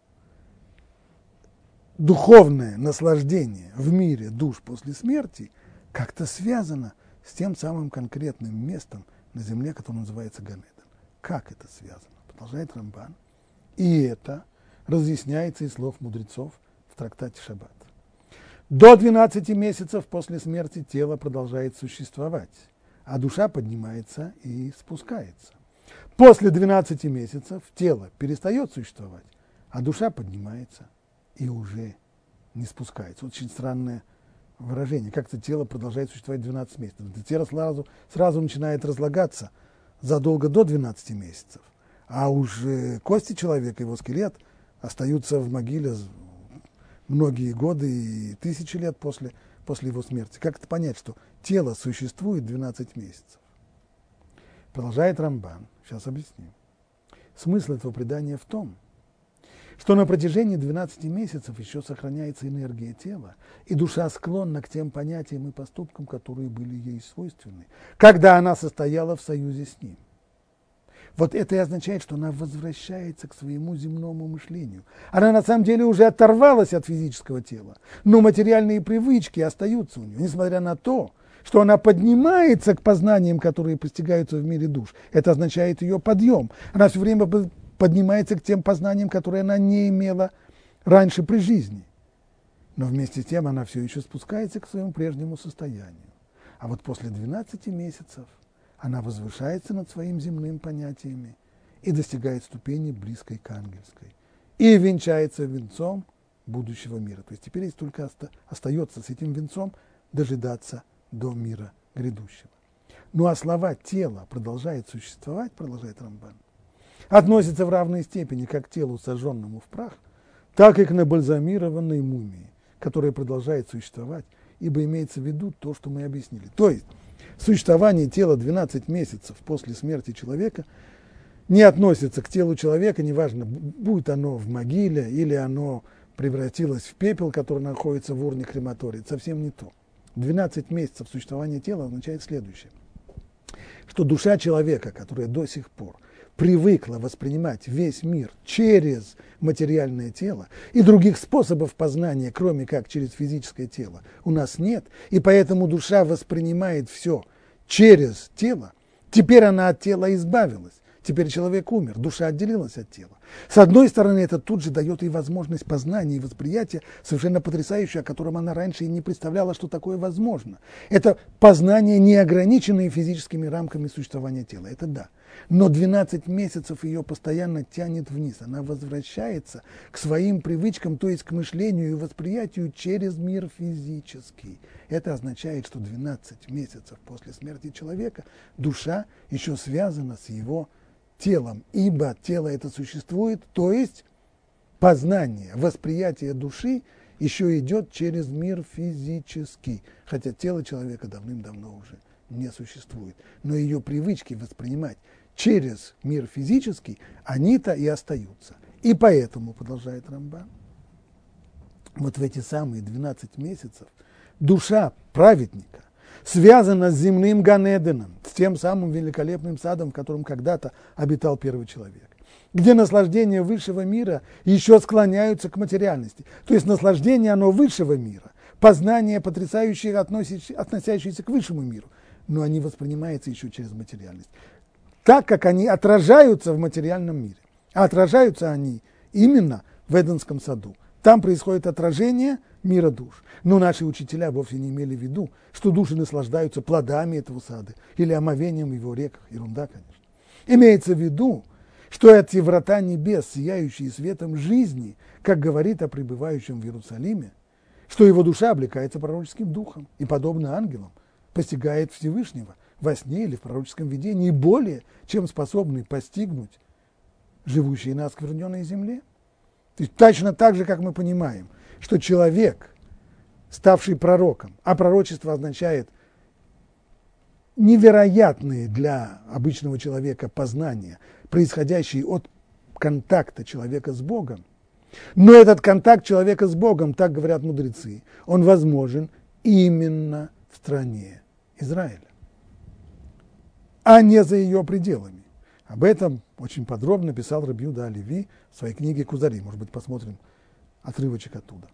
духовное наслаждение в мире душ после смерти как-то связано с тем самым конкретным местом на земле, которое называется Ганеден. Как это связано? Продолжает Рамбан. И это разъясняется из слов мудрецов в трактате Шаббат. До двенадцати месяцев после смерти тело продолжает существовать, а душа поднимается и спускается. После двенадцати месяцев тело перестает существовать, а душа поднимается и уже не спускается. Очень странное выражение. Как-то тело продолжает существовать двенадцать месяцев. Это тело сразу, сразу начинает разлагаться задолго до двенадцати месяцев. А уже кости человека, его скелет, остаются в могиле многие годы и тысячи лет после, после его смерти. Как это понять, что тело существует двенадцать месяцев? Продолжает Рамбан. Сейчас объясню. Смысл этого предания в том, что на протяжении двенадцати месяцев еще сохраняется энергия тела, и душа склонна к тем понятиям и поступкам, которые были ей свойственны, когда она состояла в союзе с ним. Вот это и означает, что она возвращается к своему земному мышлению. Она на самом деле уже оторвалась от физического тела, но материальные привычки остаются у нее, несмотря на то, что она поднимается к познаниям, которые постигаются в мире душ. Это означает ее подъем. Она все время поднимается к тем познаниям, которые она не имела раньше при жизни. Но вместе с тем она все еще спускается к своему прежнему состоянию. А вот после двенадцати месяцев она возвышается над своими земными понятиями и достигает ступени близкой к ангельской. И венчается венцом будущего мира. То есть теперь есть только оста- остается с этим венцом дожидаться до мира грядущего. Ну а слова «тело продолжает существовать», продолжает Рамбан, относятся в равной степени как к телу, сожженному в прах, так и к набальзамированной мумии, которая продолжает существовать, ибо имеется в виду то, что мы объяснили. То есть существование тела двенадцать месяцев после смерти человека не относится к телу человека, неважно, будет оно в могиле или оно превратилось в пепел, который находится в урне крематория, совсем не то. двенадцать месяцев существования тела означает следующее, что душа человека, которая до сих пор привыкла воспринимать весь мир через материальное тело, и других способов познания, кроме как через физическое тело, у нас нет, и поэтому душа воспринимает все через тело, теперь она от тела избавилась. Теперь человек умер, душа отделилась от тела. С одной стороны, это тут же дает ей возможность познания и восприятия, совершенно потрясающее, о котором она раньше и не представляла, что такое возможно. Это познание, не ограниченное физическими рамками существования тела, это да. Но двенадцать месяцев ее постоянно тянет вниз. Она возвращается к своим привычкам, то есть к мышлению и восприятию через мир физический. Это означает, что двенадцать месяцев после смерти человека душа еще связана с его телом, ибо тело это существует, то есть познание, восприятие души еще идет через мир физический, хотя тело человека давным-давно уже не существует. Но ее привычки воспринимать через мир физический, они-то и остаются. И поэтому, продолжает Рамбан, вот в эти самые двенадцать месяцев душа праведника, связана с земным Ган-Эденом, с тем самым великолепным садом, в котором когда-то обитал первый человек, где наслаждения высшего мира еще склоняются к материальности. То есть наслаждение, оно высшего мира, познание, потрясающее, относящееся к высшему миру, но они воспринимаются еще через материальность, так как они отражаются в материальном мире. А отражаются они именно в Эденском саду. Там происходит отражение мира душ. Но наши учителя вовсе не имели в виду, что души наслаждаются плодами этого сада или омовением в его реках. Ерунда, конечно. Имеется в виду, что эти врата небес, сияющие светом жизни, как говорит о пребывающем в Иерусалиме, что его душа облекается пророческим духом и, подобно ангелам, постигает Всевышнего во сне или в пророческом видении более, чем способны постигнуть живущие на оскверненной земле. То есть точно так же, как мы понимаем, что человек, ставший пророком, а пророчество означает невероятные для обычного человека познания, происходящие от контакта человека с Богом, но этот контакт человека с Богом, так говорят мудрецы, он возможен именно в стране Израиля, а не за ее пределами. Об этом очень подробно писал Раби Юда а-Леви в своей книге «Кузари». Может быть, посмотрим отрывочек оттуда.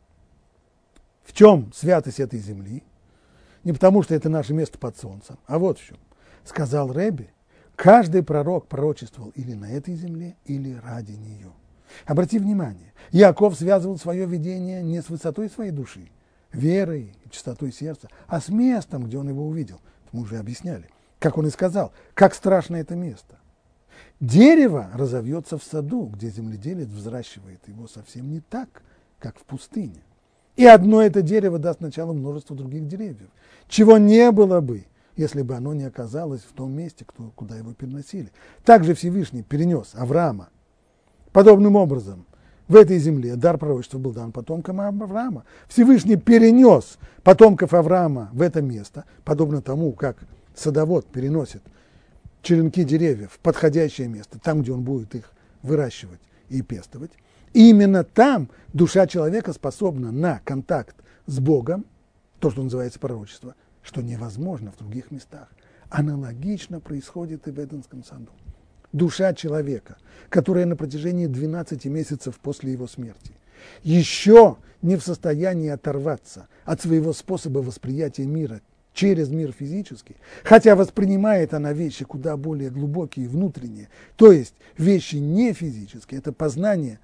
В чем святость этой земли? Не потому, что это наше место под солнцем, а вот в чем. Сказал Ребе, каждый пророк пророчествовал или на этой земле, или ради нее. Обрати внимание, Иаков связывал свое видение не с высотой своей души, верой и чистотой сердца, а с местом, где он его увидел. Мы уже объясняли. Как он и сказал, как страшно это место. Дерево разовьется в саду, где земледелец взращивает его совсем не так, как в пустыне. И одно это дерево даст начало множеству других деревьев, чего не было бы, если бы оно не оказалось в том месте, куда его переносили. Также Всевышний перенес Авраама. Подобным образом в этой земле дар пророчества был дан потомкам Авраама. Всевышний перенес потомков Авраама в это место, подобно тому, как садовод переносит черенки деревьев в подходящее место, там, где он будет их выращивать и пестовать. И именно там душа человека способна на контакт с Богом, то, что называется пророчество, что невозможно в других местах. Аналогично происходит и в Эденском саду. Душа человека, которая на протяжении двенадцати месяцев после его смерти еще не в состоянии оторваться от своего способа восприятия мира через мир физический, хотя воспринимает она вещи куда более глубокие и внутренние, то есть вещи не физические, это познание,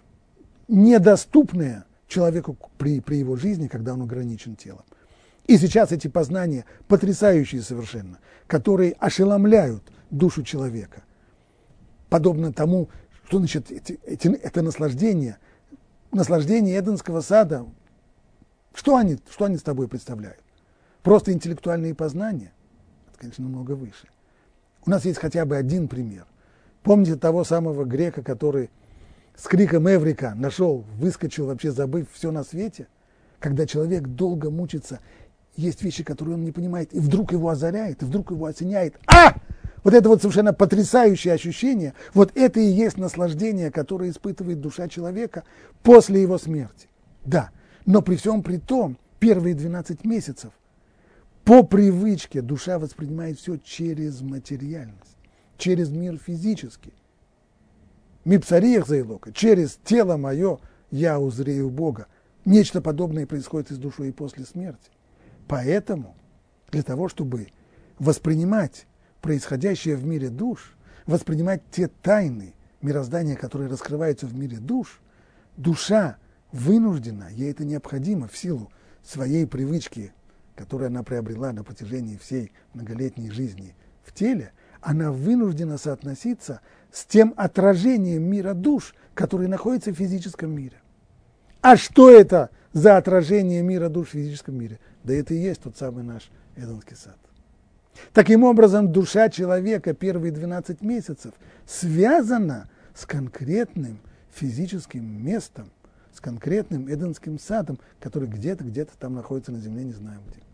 недоступное человеку при, при его жизни, когда он ограничен телом. И сейчас эти познания, потрясающие совершенно, которые ошеломляют душу человека, подобно тому, что значит эти, эти, это наслаждение, наслаждение Эденского сада, что они, что они с тобой представляют? Просто интеллектуальные познания, это, конечно, намного выше. У нас есть хотя бы один пример. Помните того самого грека, который с криком «Эврика» нашел, выскочил, вообще забыв все на свете? Когда человек долго мучится, есть вещи, которые он не понимает, и вдруг его озаряет, и вдруг его осеняет. А! Вот это вот совершенно потрясающее ощущение, вот это и есть наслаждение, которое испытывает душа человека после его смерти. Да, но при всем при том, первые двенадцать месяцев по привычке душа воспринимает все через материальность, через мир физический. Мипсариях заилока, через тело мое я узрею Бога. Нечто подобное происходит и с душой и после смерти. Поэтому для того, чтобы воспринимать происходящее в мире душ, воспринимать те тайны мироздания, которые раскрываются в мире душ, душа вынуждена, ей это необходимо в силу своей привычки, которую она приобрела на протяжении всей многолетней жизни в теле, она вынуждена соотноситься с тем отражением мира душ, который находится в физическом мире. А что это за отражение мира душ в физическом мире? Да это и есть тот самый наш Эденский сад. Таким образом, душа человека первые двенадцать месяцев связана с конкретным физическим местом, с конкретным Эденским садом, который где-то, где-то там находится на земле, не знаю где.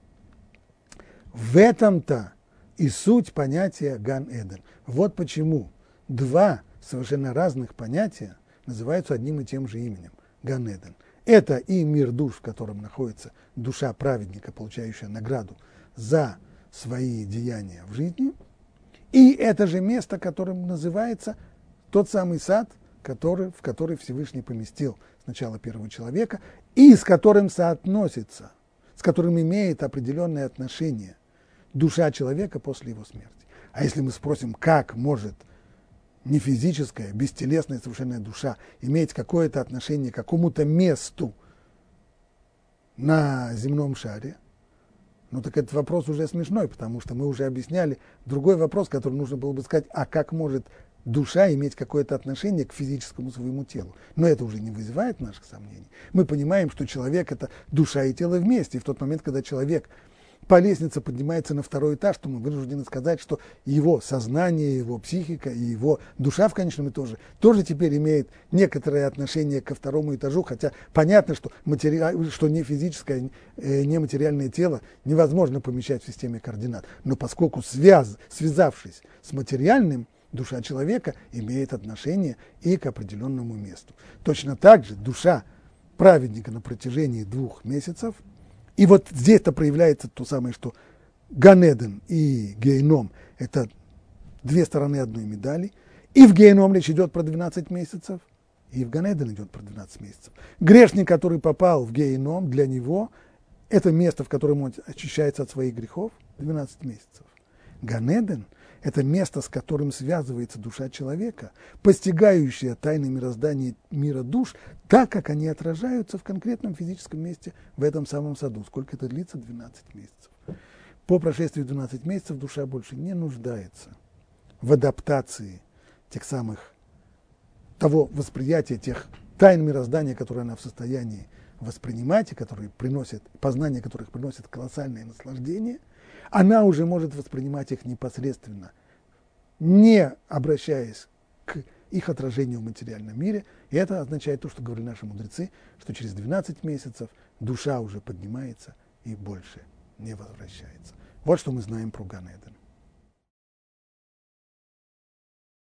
В этом-то и суть понятия Ган-Эден. Вот почему два совершенно разных понятия называются одним и тем же именем – Ган-Эден. Это и мир душ, в котором находится душа праведника, получающая награду за свои деяния в жизни, и это же место, которым называется тот самый сад, который, в который Всевышний поместил сначала первого человека, и с которым соотносится, с которым имеет определенное отношение душа человека после его смерти. А если мы спросим, как может не физическая, бестелесная совершенная душа иметь какое-то отношение к какому-то месту на земном шаре, ну так этот вопрос уже смешной, потому что мы уже объясняли другой вопрос, который нужно было бы сказать, а как может душа иметь какое-то отношение к физическому своему телу. Но это уже не вызывает наших сомнений. Мы понимаем, что человек – это душа и тело вместе. И в тот момент, когда человек по лестнице поднимается на второй этаж, то мы вынуждены сказать, что его сознание, его психика и его душа в конечном итоге тоже теперь имеет некоторое отношение ко второму этажу, хотя понятно, что, матери... что не физическое, не материальное тело невозможно помещать в системе координат. Но поскольку связ... связавшись с материальным, душа человека имеет отношение и к определенному месту. Точно так же душа праведника на протяжении двух месяцев, и вот здесь-то проявляется то самое, что Ганеден и Гейном – это две стороны одной медали, и в Гейном речь идет про двенадцать месяцев, и в Ганеден идет про двенадцать месяцев. Грешник, который попал в Гейном, для него это место, в котором он очищается от своих грехов, двенадцать месяцев. Ганеден – это место, с которым связывается душа человека, постигающая тайны мироздания мира душ, так как они отражаются в конкретном физическом месте в этом самом саду. Сколько это длится? двенадцать месяцев. По прошествии двенадцати месяцев душа больше не нуждается в адаптации тех самых, того восприятия, тех тайн мироздания, которые она в состоянии воспринимать, и которые приносят, познание которых приносит колоссальное наслаждение. Она уже может воспринимать их непосредственно, не обращаясь к их отражению в материальном мире. И это означает то, что говорили наши мудрецы, что через двенадцать месяцев душа уже поднимается и больше не возвращается. Вот что мы знаем про Ган Эден.